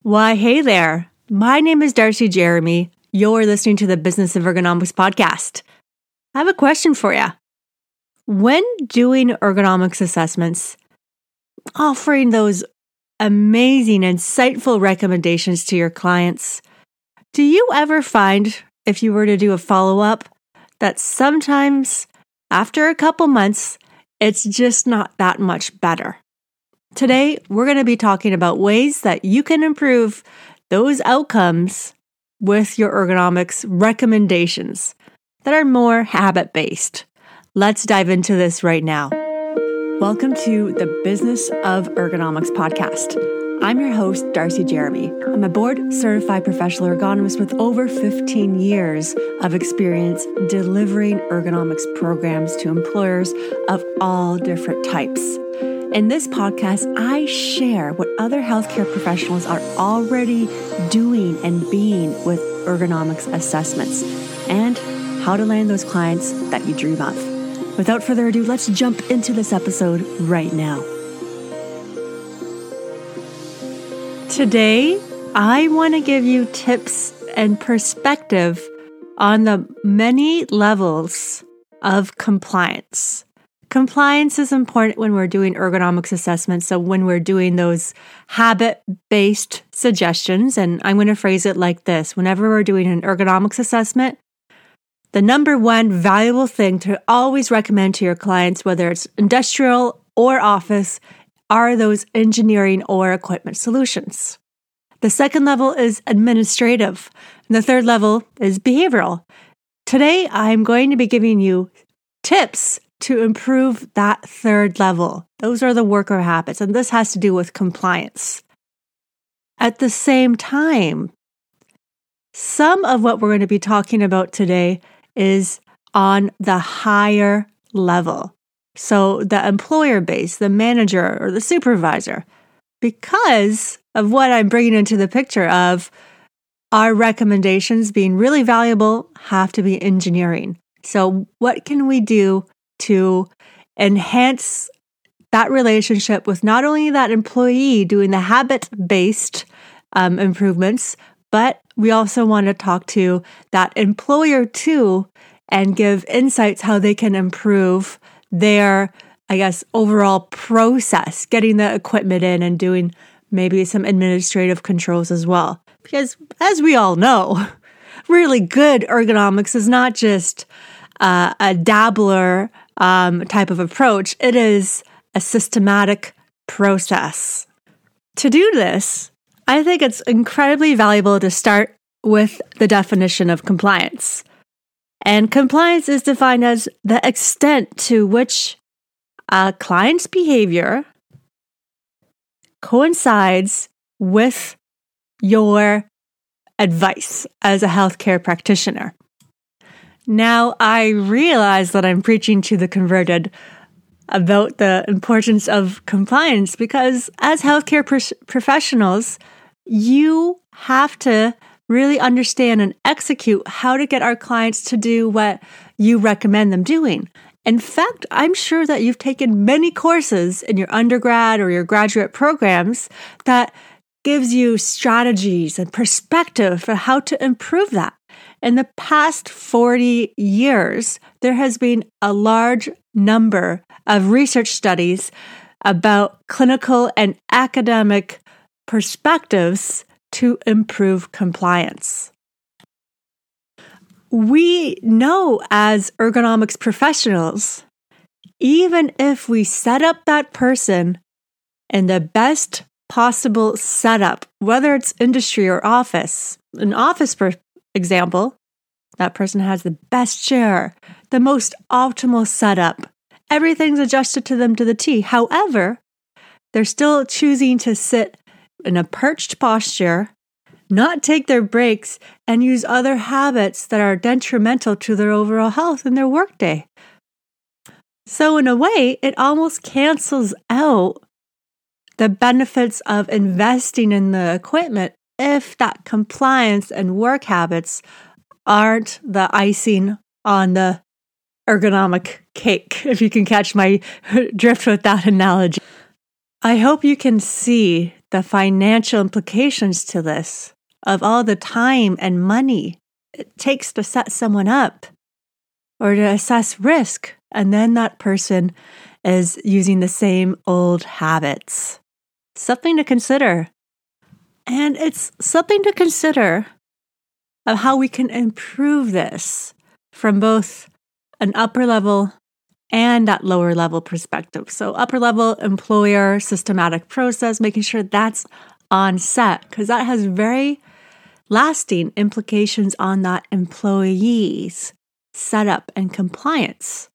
Why, hey there. My name is Darcy Jeremy. You're listening to the Business of Ergonomics podcast. I have a question for you. When doing ergonomics assessments, offering those amazing, insightful recommendations to your clients, do you ever find, if you were to do a follow-up, that sometimes after a couple months, it's just not that much better? Today, we're going to be talking about ways that you can improve those outcomes with your ergonomics recommendations that are more habit-based. Let's dive into this right now. Welcome to the Business of Ergonomics podcast. I'm your host, Darcy Jeremy. I'm a board-certified professional ergonomist with over 15 years of experience delivering ergonomics programs to employers of all different types. In this podcast, I share what other healthcare professionals are already doing and being with ergonomics assessments and how to land those clients that you dream of. Without further ado, let's jump into this episode right now. Today, I want to give you tips and perspective on the many levels of compliance. Compliance is important when we're doing ergonomics assessments. So when we're doing those habit-based suggestions, and I'm going to phrase it like this. Whenever we're doing an ergonomics assessment, the number one valuable thing to always recommend to your clients, whether it's industrial or office, are those engineering or equipment solutions. The second level is administrative, and the third level is behavioral. Today, I'm going to be giving you tips to improve that third level. Those are the worker habits, and this has to do with compliance. At the same time, some of what we're going to be talking about today is on the higher level. So the employer base, the manager or the supervisor, because of what I'm bringing into the picture of our recommendations being really valuable, have to be engineering. So what can we do to enhance that relationship with not only that employee doing the habit-based improvements, but we also want to talk to that employer too and give insights how they can improve their, overall process, getting the equipment in and doing maybe some administrative controls as well. Because as we all know, really good ergonomics is not just a dabbler type of approach. It is a systematic process. To do this, I think it's incredibly valuable to start with the definition of compliance. And compliance is defined as the extent to which a client's behavior coincides with your advice as a healthcare practitioner. Now, I realize that I'm preaching to the converted about the importance of compliance because as healthcare professionals, you have to really understand and execute how to get our clients to do what you recommend them doing. In fact, I'm sure that you've taken many courses in your undergrad or your graduate programs that gives you strategies and perspective for how to improve that. In the past 40 years, there has been a large number of research studies about clinical and academic perspectives to improve compliance. We know as ergonomics professionals, even if we set up that person in the best possible setup, whether it's industry or office, an office example, that person has the best chair, the most optimal setup. Everything's adjusted to them to the T. However, they're still choosing to sit in a perched posture, not take their breaks, and use other habits that are detrimental to their overall health in their workday. So in a way, it almost cancels out the benefits of investing in the equipment if that compliance and work habits aren't the icing on the ergonomic cake, if you can catch my drift with that analogy. I hope you can see the financial implications to this, of all the time and money it takes to set someone up or to assess risk, and then that person is using the same old habits. Something to consider. And it's something to consider of how we can improve this from both an upper level and that lower level perspective. So upper level employer systematic process, making sure that's on set, because that has very lasting implications on that employee's setup and compliance.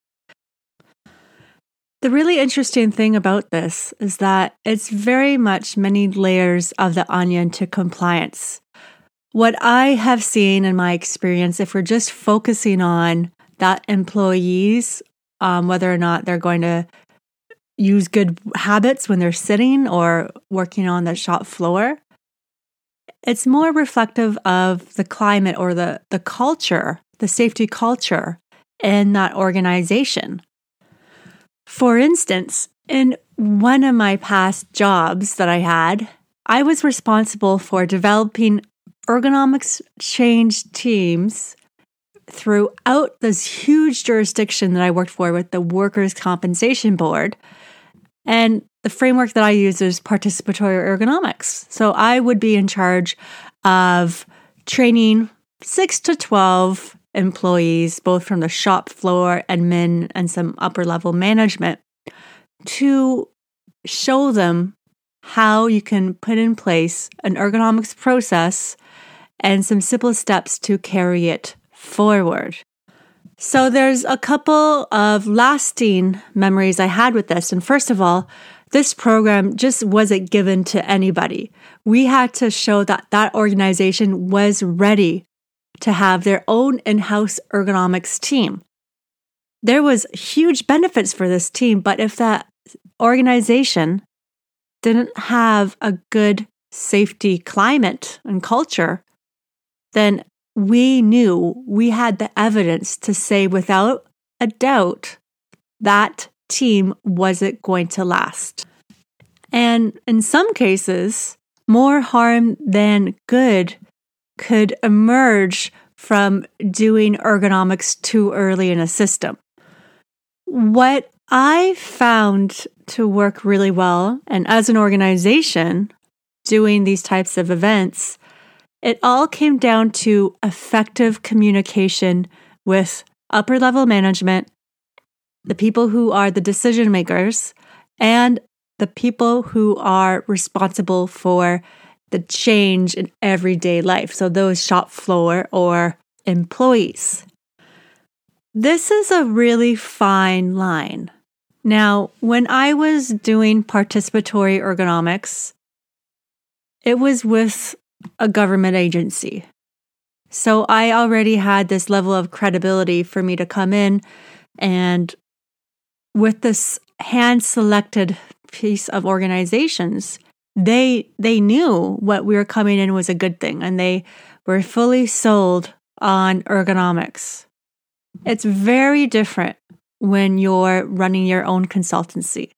The really interesting thing about this is that it's very much many layers of the onion to compliance. What I have seen in my experience, if we're just focusing on that employees, whether or not they're going to use good habits when they're sitting or working on the shop floor, it's more reflective of the climate or the culture, the safety culture in that organization. For instance, in one of my past jobs that I had, I was responsible for developing ergonomics change teams throughout this huge jurisdiction that I worked for with the Workers' Compensation Board. And the framework that I use is participatory ergonomics. So I would be in charge of training 6 to 12 employees, both from the shop floor, admin, and some upper level management, to show them how you can put in place an ergonomics process and some simple steps to carry it forward. So there's a couple of lasting memories I had with this. And first of all, this program just wasn't given to anybody. We had to show that that organization was ready to have their own in-house ergonomics team. There was huge benefits for this team, but if that organization didn't have a good safety climate and culture, then we knew we had the evidence to say without a doubt that team wasn't going to last. And in some cases, more harm than good could emerge from doing ergonomics too early in a system. What I found to work really well, and as an organization doing these types of events, it all came down to effective communication with upper level management, the people who are the decision makers, and the people who are responsible for the change in everyday life. So those shop floor or employees. This is a really fine line. Now, when I was doing participatory ergonomics, it was with a government agency. So I already had this level of credibility for me to come in, and with this hand-selected piece of organizations, they knew what we were coming in was a good thing, and they were fully sold on ergonomics. It's very different when you're running your own consultancy.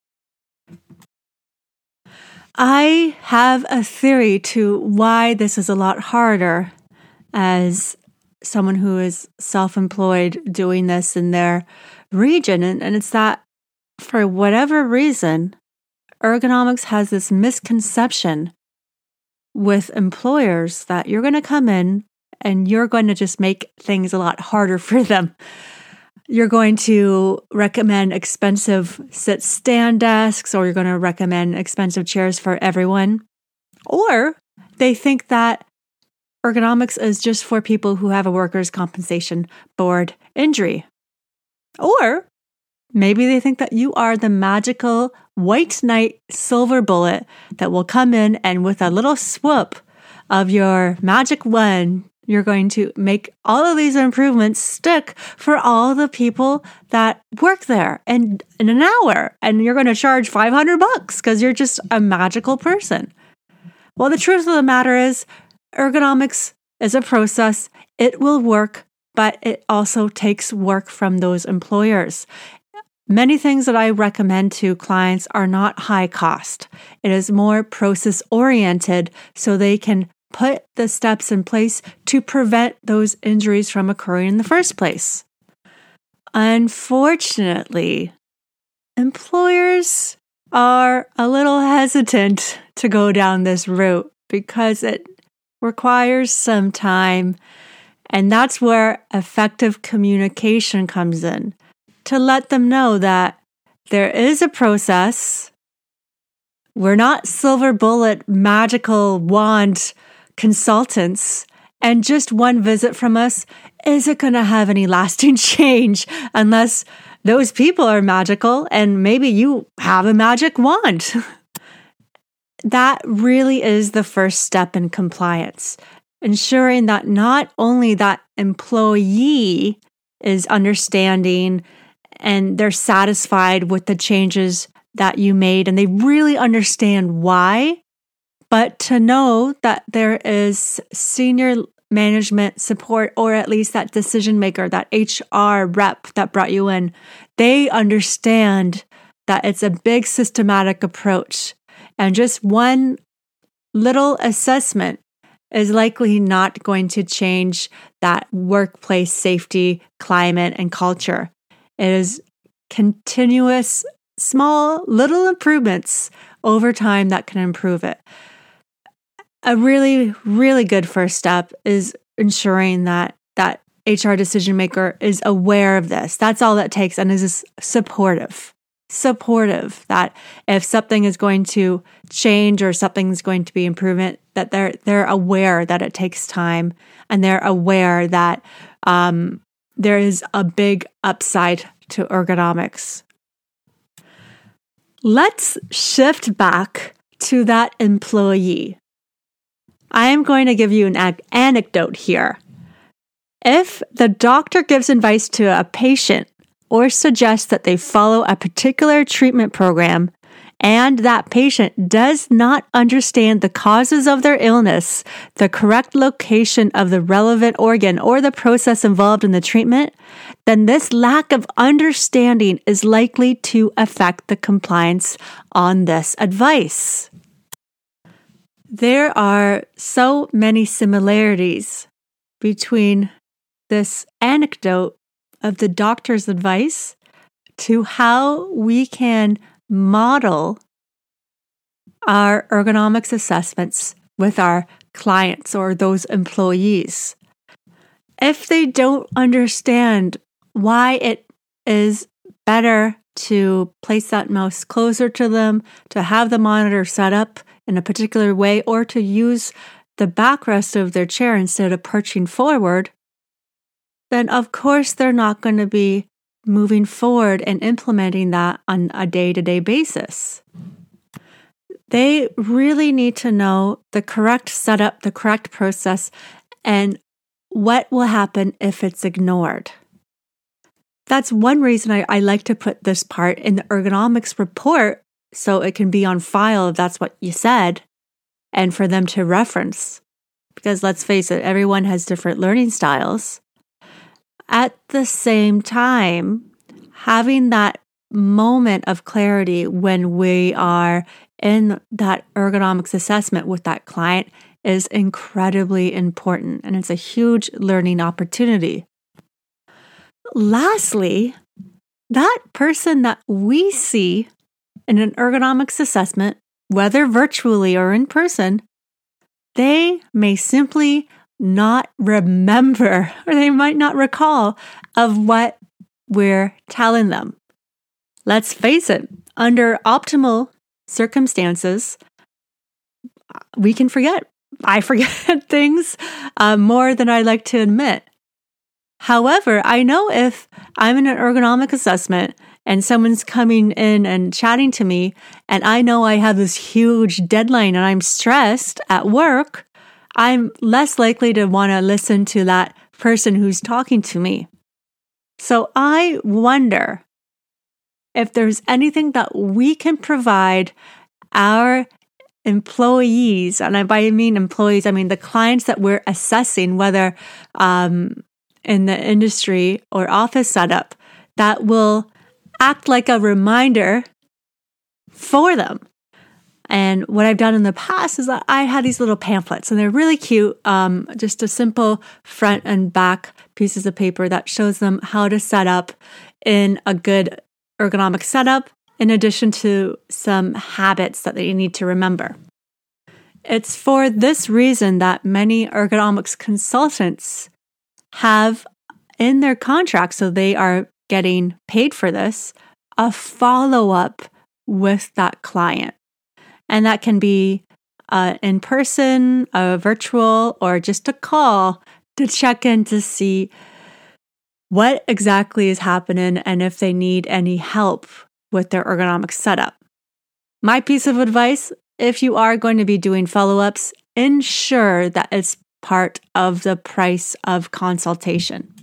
I have a theory to why this is a lot harder as someone who is self-employed doing this in their region. And it's that for whatever reason, ergonomics has this misconception with employers that you're going to come in and you're going to just make things a lot harder for them. You're going to recommend expensive sit-stand desks, or you're going to recommend expensive chairs for everyone. Or they think that ergonomics is just for people who have a workers' compensation board injury. Or maybe they think that you are the magical white knight silver bullet that will come in and with a little swoop of your magic wand, you're going to make all of these improvements stick for all the people that work there and in an hour. And you're going to charge $500 because you're just a magical person. Well, the truth of the matter is ergonomics is a process. It will work, but it also takes work from those employers. many things that I recommend to clients are not high cost. It is more process oriented so they can put the steps in place to prevent those injuries from occurring in the first place. Unfortunately, employers are a little hesitant to go down this route because it requires some time. And that's where effective communication comes in, to let them know that there is a process. We're not silver bullet, magical wand consultants, and just one visit from us isn't going to have any lasting change unless those people are magical and maybe you have a magic wand. That really is the first step in compliance, ensuring that not only that employee is understanding and they're satisfied with the changes that you made and they really understand why, but to know that there is senior management support, or at least that decision maker, that HR rep that brought you in, they understand that it's a big systematic approach. And just one little assessment is likely not going to change that workplace safety, climate, and culture. It is continuous, small, little improvements over time that can improve it. A really, really good first step is ensuring that that HR decision maker is aware of this. That's all that takes, and is supportive. Supportive that if something is going to change or something's going to be improvement, that they're aware that it takes time, and they're aware that there is a big upside to ergonomics. Let's shift back to that employee. I am going to give you an anecdote here. If the doctor gives advice to a patient or suggests that they follow a particular treatment program, and that patient does not understand the causes of their illness, the correct location of the relevant organ, or the process involved in the treatment, then this lack of understanding is likely to affect the compliance on this advice. There are so many similarities between this anecdote of the doctor's advice to how we can model our ergonomics assessments with our clients or those employees. If they don't understand why it is better to place that mouse closer to them, to have the monitor set up in a particular way, or to use the backrest of their chair instead of perching forward, then of course they're not going to be moving forward and implementing that on a day-to-day basis. They really need to know the correct setup, the correct process, and what will happen if it's ignored. That's one reason I like to put this part in the ergonomics report so it can be on file if that's what you said, and for them to reference. Because let's face it, everyone has different learning styles. At the same time, having that moment of clarity when we are in that ergonomics assessment with that client is incredibly important, and it's a huge learning opportunity. Lastly, that person that we see in an ergonomics assessment, whether virtually or in person, they may simply not remember, or they might not recall of what we're telling them. Let's face it, under optimal circumstances, we can forget. I forget things more than I like to admit. However, I know if I'm in an ergonomic assessment and someone's coming in and chatting to me, and I know I have this huge deadline and I'm stressed at work, I'm less likely to want to listen to that person who's talking to me. So I wonder if there's anything that we can provide our employees, and by employees, I mean the clients that we're assessing, whether in the industry or office setup, that will act like a reminder for them. And what I've done in the past is that I had these little pamphlets, and they're really cute. Just a simple front and back pieces of paper that shows them how to set up in a good ergonomic setup, in addition to some habits that they need to remember. It's for this reason that many ergonomics consultants have in their contract, so they are getting paid for this, a follow-up with that client. And that can be in person, virtual, or just a call to check in to see what exactly is happening and if they need any help with their ergonomic setup. My piece of advice, if you are going to be doing follow-ups, ensure that it's part of the price of consultation.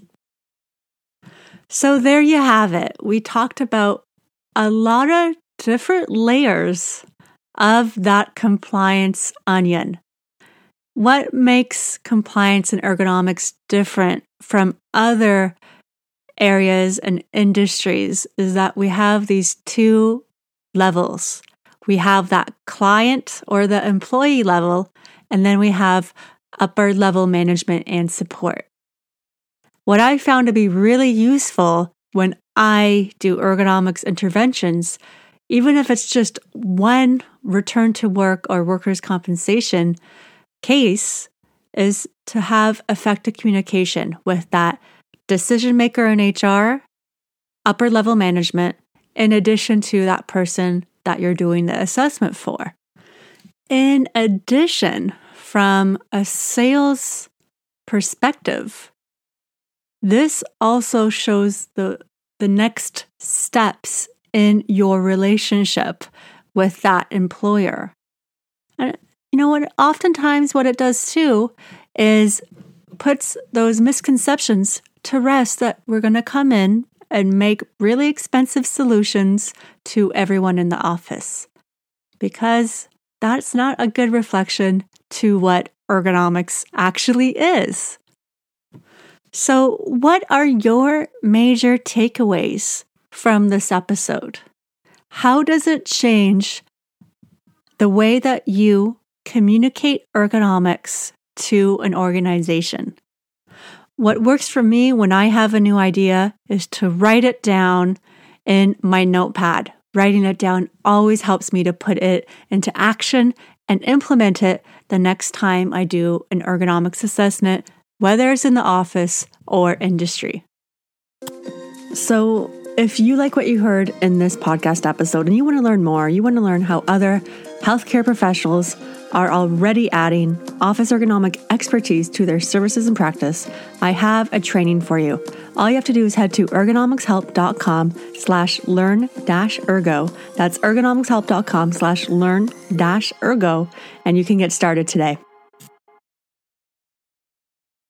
So there you have it. We talked about a lot of different layers of that compliance onion. What makes compliance and ergonomics different from other areas and industries is that we have these two levels. We have that client or the employee level, and then we have upper level management and support. What I found to be really useful when I do ergonomics interventions, even if it's just one return to work or workers' compensation case, is to have effective communication with that decision maker in HR, upper level management, in addition to that person that you're doing the assessment for. In addition, from a sales perspective, this also shows the next steps in your relationship with that employer. And you know what? Oftentimes what it does too is puts those misconceptions to rest that we're going to come in and make really expensive solutions to everyone in the office, because that's not a good reflection to what ergonomics actually is. So, what are your major takeaways from this episode? How does it change the way that you communicate ergonomics to an organization? What works for me when I have a new idea is to write it down in my notepad. Writing it down always helps me to put it into action and implement it the next time I do an ergonomics assessment, whether it's in the office or industry. So, if you like what you heard in this podcast episode and you want to learn more, you want to learn how other healthcare professionals are already adding office ergonomic expertise to their services and practice, I have a training for you. All you have to do is head to ergonomicshelp.com/learn-ergo. That's ergonomicshelp.com/learn-ergo, and you can get started today.